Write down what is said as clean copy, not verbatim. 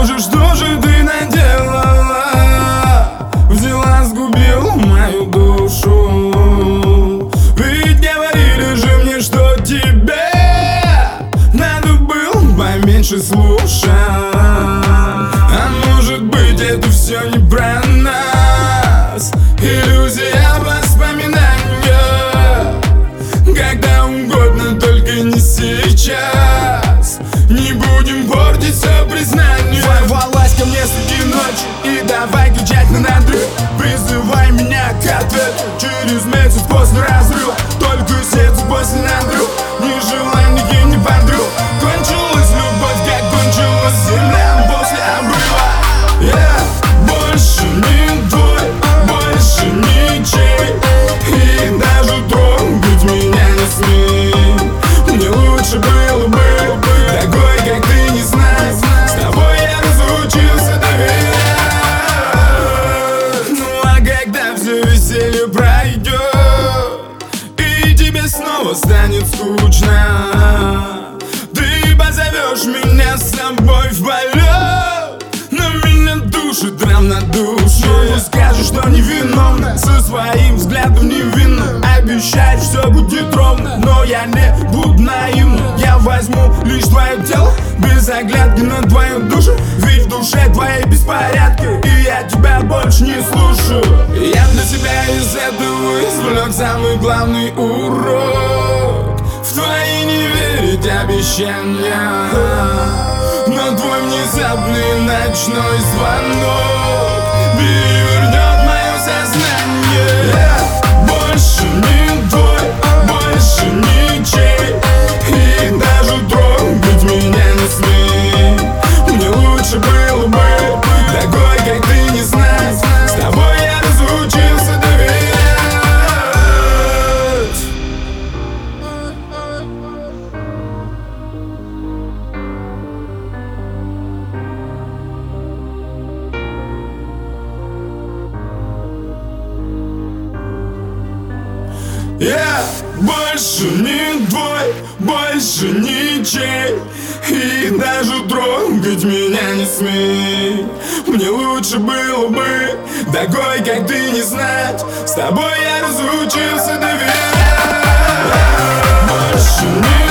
Боже, что же ты наделала? Взяла, сгубила мою душу. Ведь говорили же мне, что тебе надо было поменьше слушать. А может быть, это все не про нас, иллюзия воспоминания. Когда угодно, только не сейчас. Не будем портить все признание. Ворвалась ко мне среди ночи и давай кричать на надрыв. Призывай меня к ответу через месяц после разрыва. Только сердце после надрыва, ни желания, ни подруг. Кончилась любовь, как кончилась земля после обрыва. Больше не твой, больше ничей. И даже трогать меня не смей. Мне лучше было бы такой, как ты, не знать. С тобой я разучился доверять. Ну а когда все веселье пройдет и тебе снова станет скучно, ты позовешь меня с собой в полет. Но меня душит равнодушие. Скажешь, что невиновна, со своим взглядом невинным. Обещаешь, все будет ровно, но я не буду наивным. Я возьму лишь твое тело, без оглядки на твою душу. Ведь в душе твоей беспорядки, и я тебя больше не слушаю. Я для себя из этого извлек самый главный урок: в твои не верить обещания. Но твой внезапный ночной звонок перевернет мое сознание. Больше не твой, больше ничей. И даже трогать меня не смей. Мне лучше было бы такой, как ты, не знать. С тобой я разучился доверять. Я больше не твой, больше ничей. И даже трогать меня не смей. Мне лучше было бы такой, как ты, не знать. С тобой я разучился доверять. Больше не